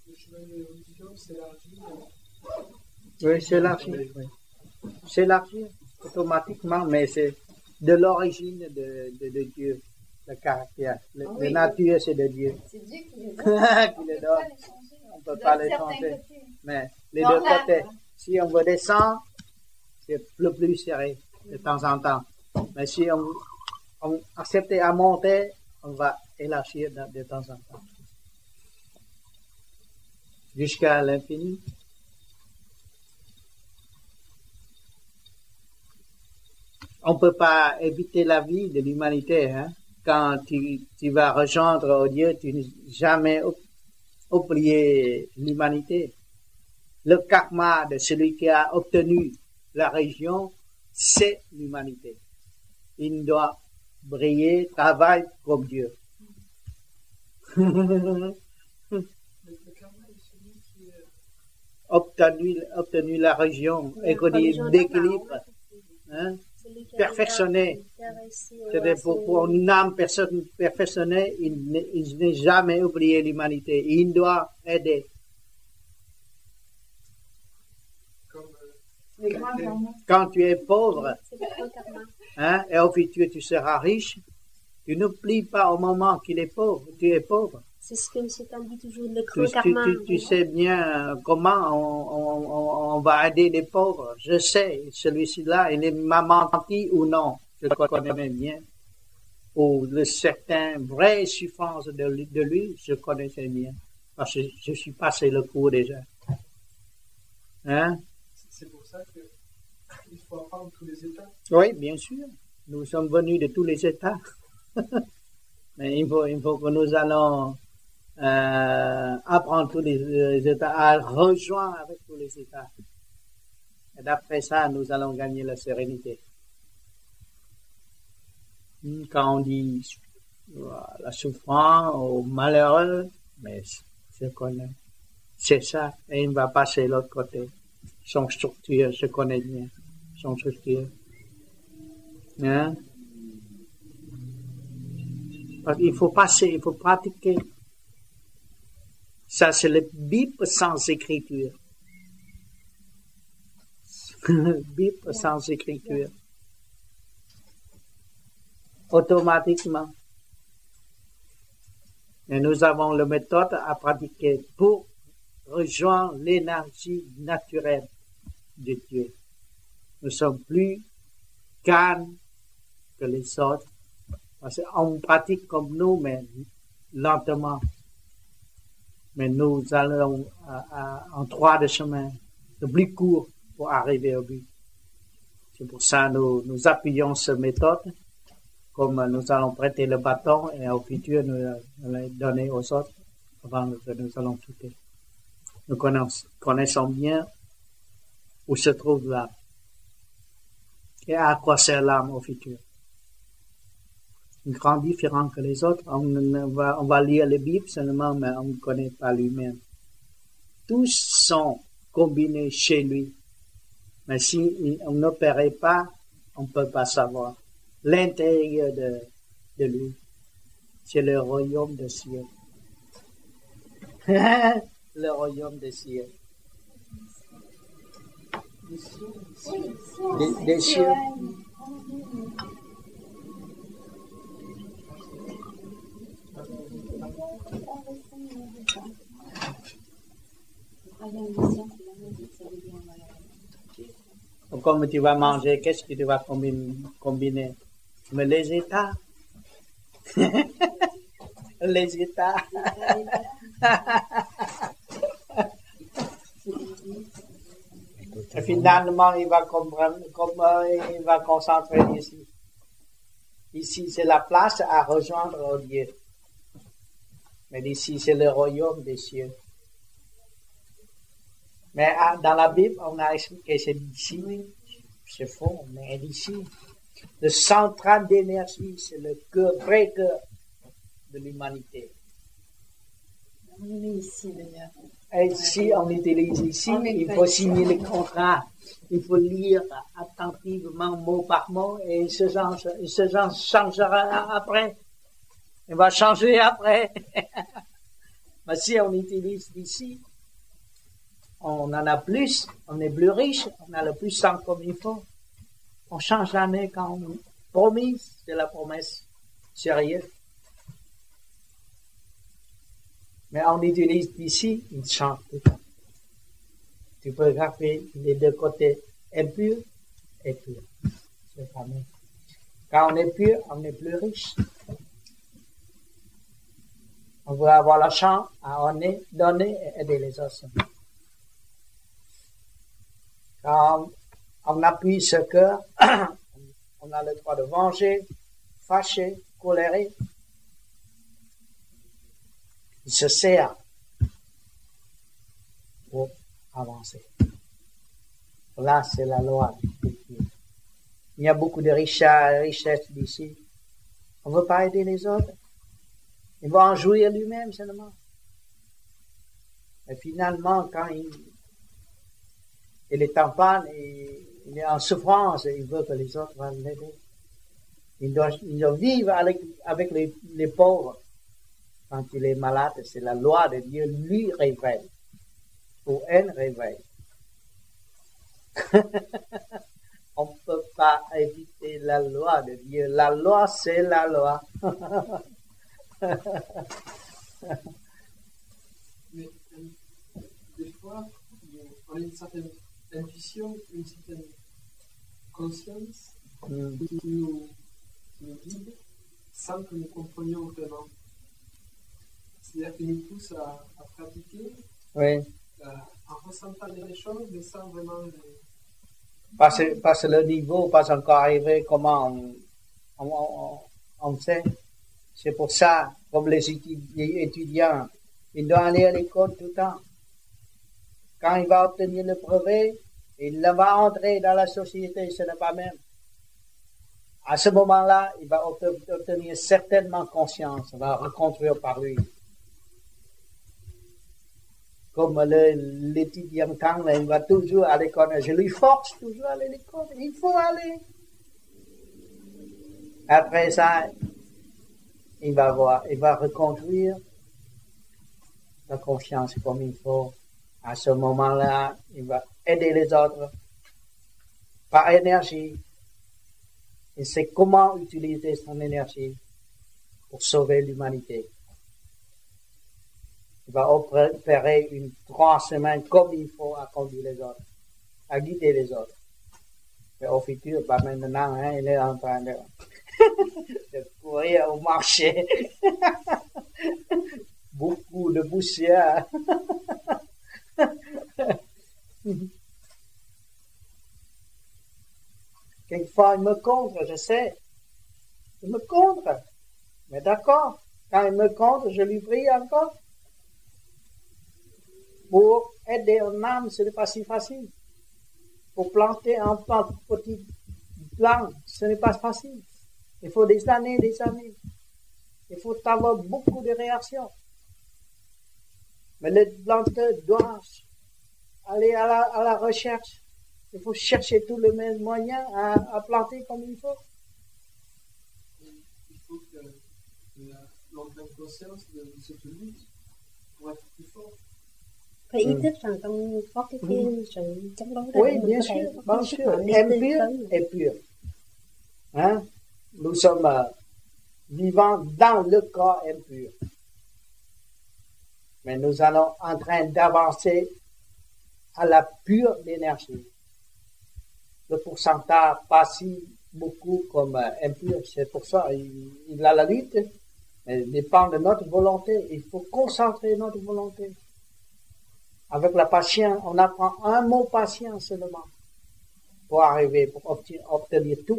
Le chemin de l'évolution s'élargit. Oui, s'élargit. Oui. S'élargit automatiquement, mais c'est de l'origine de Dieu, le caractère. La nature, c'est de Dieu. C'est Dieu qui le donne. Qui le donne. On ne peut pas le changer. Mais les deux côtés, si on veut descendre, c'est le plus serré de temps en temps. Mais si on accepte à monter, on va élargir de temps en temps. Jusqu'à l'infini. On ne peut pas éviter la vie de l'humanité. Hein? Quand tu vas rejoindre Dieu, tu n'as jamais oublié l'humanité. Le karma de celui qui a obtenu la région, c'est l'humanité. Il doit briller, travailler comme Dieu. Obtenu la région, d'équilibre. Hein? Perfectionné. C'est pour une âme perfectionnée, il n'est jamais oublié l'humanité. Il doit aider. Quand tu es pauvre, hein, et au futur tu seras riche, tu n'oublies pas au moment qu'il est pauvre, tu es pauvre. C'est ce que M. Tam dit toujours, le creux karma. Tu sais bien comment on va aider les pauvres. Je sais, celui-ci-là, il m'a menti ou non. Je le connais bien. Ou de certaines vraies souffrances de lui, je connaissais bien. Parce que je suis passé le cours déjà. Hein? C'est pour ça qu'il faut apprendre tous les états. Oui, bien sûr. Nous sommes venus de tous les états. Mais il faut que nous allons apprendre tous les états, à rejoindre avec tous les états. Et d'après ça, nous allons gagner la sérénité. Quand on dit la souffrance au malheureux, mais je connais. C'est ça. Et il va passer de l'autre côté. Son structure, je connais bien. Son structure. Hein? Parce qu'il faut passer, il faut pratiquer. Ça, c'est le Bible sans écriture. Bible sans écriture. Automatiquement. Et nous avons la méthode à pratiquer pour rejoindre l'énergie naturelle de Dieu. Nous sommes plus calmes que les autres. Parce qu'on pratique comme nous, mais lentement. Mais nous allons en 3 de chemin, le plus court pour arriver au but. C'est pour ça que nous appuyons cette méthode, comme nous allons prêter le bâton et au futur nous allons donner aux autres avant que nous allons quitter. Nous connaissons bien où se trouve l'âme et à quoi sert l'âme au futur. Une grande différence que les autres. On va lire la Bible seulement, mais on ne connaît pas lui-même. Tous sont combinés chez lui. Mais si on n'opérait pas, on ne peut pas savoir. L'intérieur de lui, c'est le royaume des cieux. Le royaume des cieux. Des cieux. Comme tu vas manger, qu'est-ce que tu vas combiner? Mais les états. Les états. Et finalement, il va comprendre comment il va concentrer ici. Ici, c'est la place à rejoindre Dieu. Mais ici, c'est le royaume des cieux. Mais dans la Bible, on a expliqué, c'est d'ici. C'est faux, mais d'ici. Le central d'énergie, c'est le vrai cœur de l'humanité. On est ici, d'ailleurs. Et si on utilise ici, il faut signer le contrat. Il faut lire attentivement, mot par mot, et ce genre changera après. Il va changer après. Mais si on utilise d'ici, on en a plus, on est plus riche, on a le plus sang comme il faut. On change jamais quand on promet, c'est la promesse sérieuse. Mais on utilise d'ici, il change tout le temps. Tu peux regarder les deux côtés impurs et purs. C'est pas mal. Quand on est pur, on est plus riche. On veut avoir la chance à donner et aider les autres. Quand on appuie ce cœur, on a le droit de venger, fâcher, colérer. Il se sert pour avancer. Là, c'est la loi de Dieu. Il y a beaucoup de richesses d'ici. On ne veut pas aider les autres. Il va en jouir lui-même seulement. Et finalement, quand il est en panne, il est en souffrance, et il veut que les autres vont l'aider. Il doit vivre avec les pauvres. Quand il est malade, c'est la loi de Dieu lui réveille. Ou elle réveille. On ne peut pas éviter la loi de Dieu. La loi, c'est la loi. Mais des fois, on a une certaine intuition, une certaine conscience qui nous guide sans que nous comprenions vraiment. C'est-à-dire qu'il nous pousse à pratiquer, Oui. en ressentant les choses, mais sans vraiment les... Parce que le niveau n'est pas encore arrivé, comment on sait. C'est pour ça, comme les étudiants, ils doivent aller à l'école tout le temps. Quand il va obtenir le brevet, il va entrer dans la société, ce n'est pas même. À ce moment-là, il va obtenir certainement conscience, il va reconstruire par lui. Comme l'étudiant quand il va toujours à l'école, je lui force toujours à aller à l'école, il faut aller. Après ça, il va reconstruire la conscience comme il faut. À ce moment-là, il va aider les autres par énergie. Il sait comment utiliser son énergie pour sauver l'humanité. Il va opérer 3 semaines comme il faut à conduire les autres, à guider les autres. Mais au futur, pas maintenant, hein, il est en train de courir au marché. Beaucoup de poussière. Quelquefois, il me contre, je sais. Il me contre. Mais d'accord, quand il me contre, je lui prie encore. Pour aider un âme, ce n'est pas si facile. Pour planter un petit plant, ce n'est pas facile. Il faut des années, des années. Il faut avoir beaucoup de réactions. Mais le planteur doit aller à la recherche. Il faut chercher tous les mêmes moyens à planter comme il faut. Il faut que l'on prenne conscience de cette lutte pour être plus fort. Phải ý thức rằng có cái sự chống đối đó. Oui, bien sûr. Impur et pur. Hein? Nous sommes vivants dans le corps impur. Mais nous allons en train d'avancer à la pure d'énergie. Le pourcentage pas si beaucoup comme impur. C'est pour ça il a la lutte. Mais il dépend de notre volonté. Il faut concentrer notre volonté. Avec la patience, on apprend un mot patience seulement pour arriver, pour obtenir tout.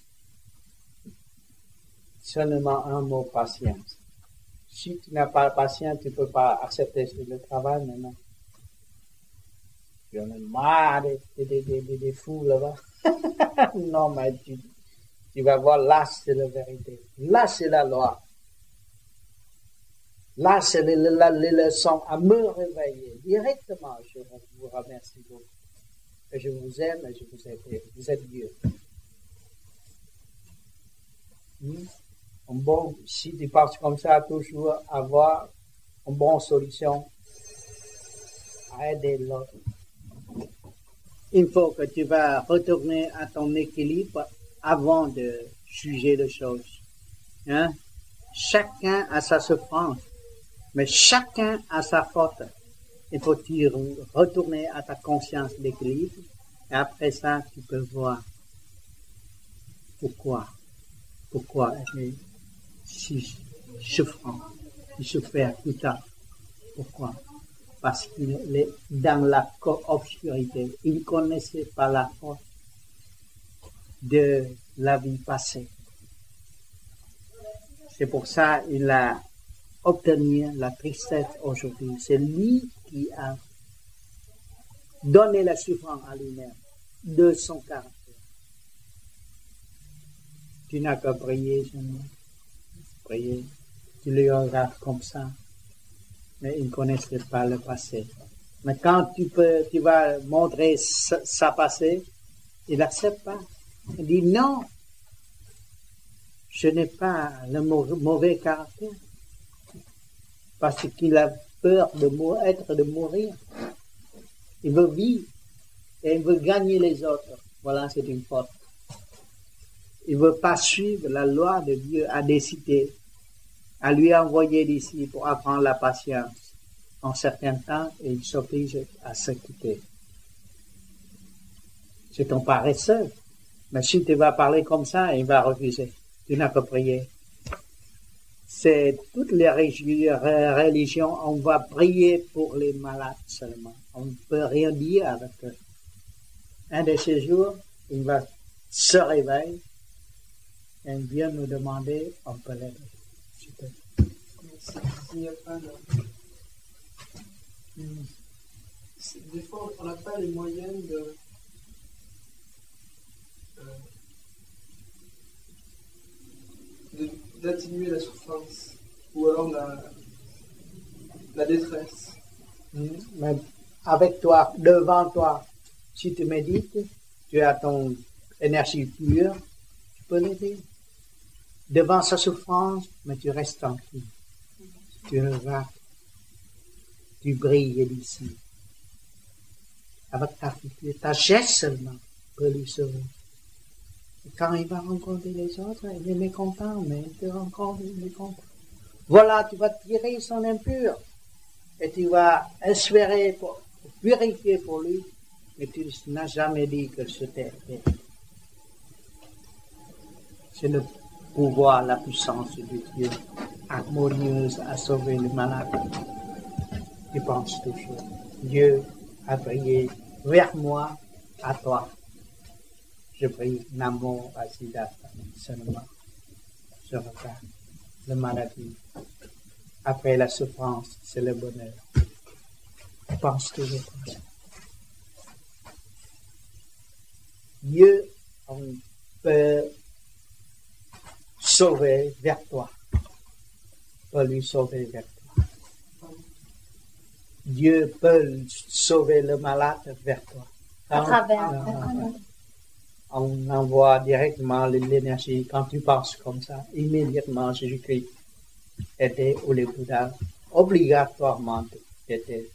Seulement un mot patience. Si tu n'as pas patience, tu ne peux pas accepter le travail maintenant. Il y en a marre des fous là-bas. Non, mais tu vas voir, là c'est la vérité. Là c'est la loi. Là, c'est les leçons à me réveiller directement. Je vous remercie beaucoup. Et je vous aime et je vous aide. Vous êtes Dieu. Bon, si tu penses comme ça, toujours avoir une bonne solution à aider l'autre. Il faut que tu vas retourner à ton équilibre avant de juger les choses. Hein? Chacun a sa souffrance, mais chacun a sa faute. Il faut retourner à ta conscience d'équilibre et après ça, tu peux voir pourquoi elle est si souffrant, il souffert tout tard. Pourquoi? Parce qu'il est dans la obscurité. Il ne connaissait pas la faute de la vie passée. C'est pour ça qu'il a obtenu la tristesse aujourd'hui. C'est lui qui a donné la souffrance à lui-même de son caractère. Tu n'as qu'à prier, seulement. Prier. Tu le regardes comme ça. Mais il ne connaissait pas le passé. Mais quand tu vas montrer sa passé, il n'accepte pas. Il dit non, je n'ai pas le mauvais caractère. Parce qu'il a peur de mourir. Il veut vivre et il veut gagner les autres. Voilà, c'est une faute. Il ne veut pas suivre la loi de Dieu a décidé à lui envoyer d'ici pour apprendre la patience. En certains temps, et il s'oblige à se quitter. C'est ton paresseux. Mais si tu vas parler comme ça, il va refuser. Tu n'as qu'à prier. C'est toutes les religions, on va prier pour les malades seulement. On ne peut rien dire avec eux. Un de ces jours, il va se réveiller et il vient nous demander, on peut l'aider. S'il n'y a pas des fois, on n'a pas les moyens d'atténuer la souffrance ou alors la détresse. Mais avec toi, devant toi, si tu médites, tu as ton énergie pure, tu peux l'aider. Devant sa souffrance, mais tu restes tranquille. Tu regardes, tu brilles d'ici. Avec ta geste seulement peut lui sauver. Et quand il va rencontrer les autres, il est mécontent, mais il te rencontre, il est mécontent. Voilà, tu vas tirer son impur et tu vas espérer pour purifier pour lui, mais tu n'as jamais dit que c'était fait. C'est le pouvoir, la puissance de Dieu, harmonieuse à sauver les malades. Tu penses toujours. Dieu a brillé vers moi, à toi. Je prie Namo Asiddhata seulement. Je regarde la maladie. Après la souffrance, c'est le bonheur. Je pense toujours comme ça. Dieu, on peut sauver vers toi. Peut lui sauver vers toi. Dieu peut sauver le malade vers toi. À travers. On envoie directement l'énergie. Quand tu penses comme ça, immédiatement Jésus-Christ était ou les Bouddhas obligatoirement était.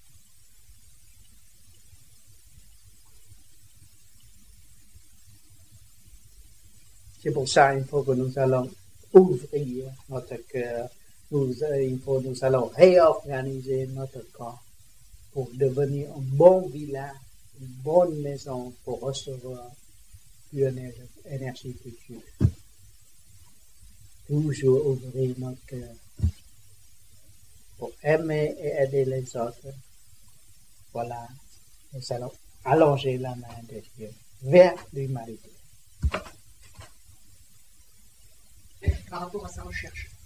C'est pour ça qu'il faut que nous allons ouvrir notre cœur. Nous allons réorganiser notre corps pour devenir un bon village, une bonne maison pour recevoir une énergie de Dieu. Toujours ouvrir notre cœur pour aimer et aider les autres. Voilà, nous allons allonger la main de Dieu vers l'humanité. Par rapport à sa recherche.